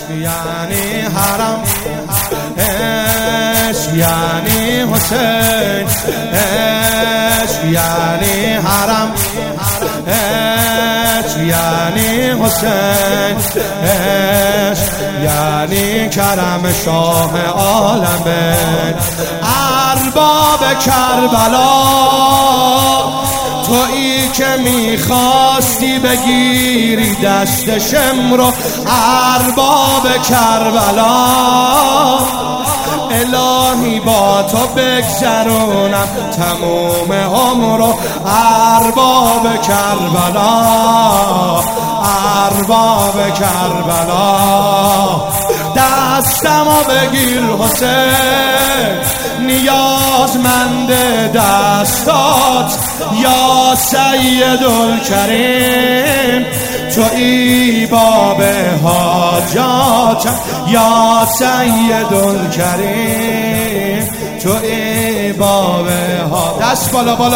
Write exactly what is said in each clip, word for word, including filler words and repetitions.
یعنی حرم، عشق یعنی حسین، عشق یعنی حرم، عشق یعنی حسین، عشق یعنی کرم شاه عالمین. ارباب کربلا تویی که میخواستی بگیری دست شمرو، ارباب کربلا الهی با تو بگذرونم تموم عمرو. ارباب کربلا، ارباب کربلا دستمو بگیر حسین، نیازمند دستات یا سیدالکریم. تویی باب حاجاتم یا سیدالکریم، تویی باب ها. دست بالا بالا.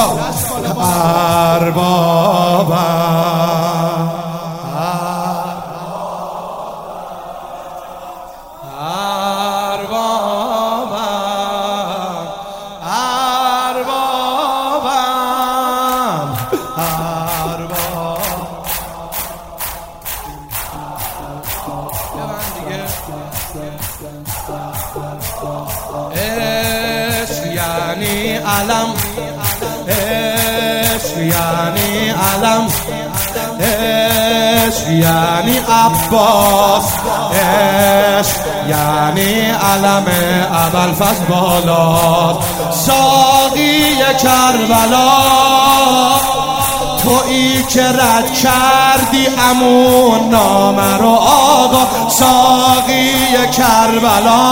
اربابم، عشق یعنی علم، عشق یعنی علم، عشق یعنی عباس، عشق یعنی علم ابوالفضل بالا. ساقی کربلا تویی که رد کردی امون نامه رو آقا. ساقی کربلا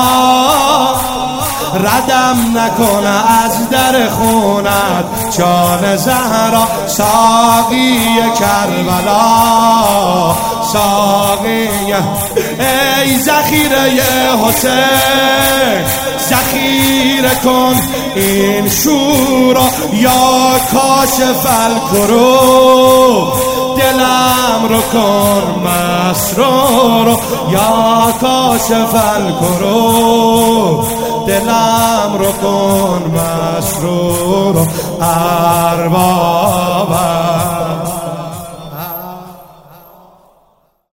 ردم نکنه از در خونت جان زهرا. ساقی کربلا، ساقی ای ذخیره حسین، ذخیره کن این شورا یا کاشف الکروب. دلم رو کن مسرور یا کاشف الکروب، دلم رو کن مسرور. اربابم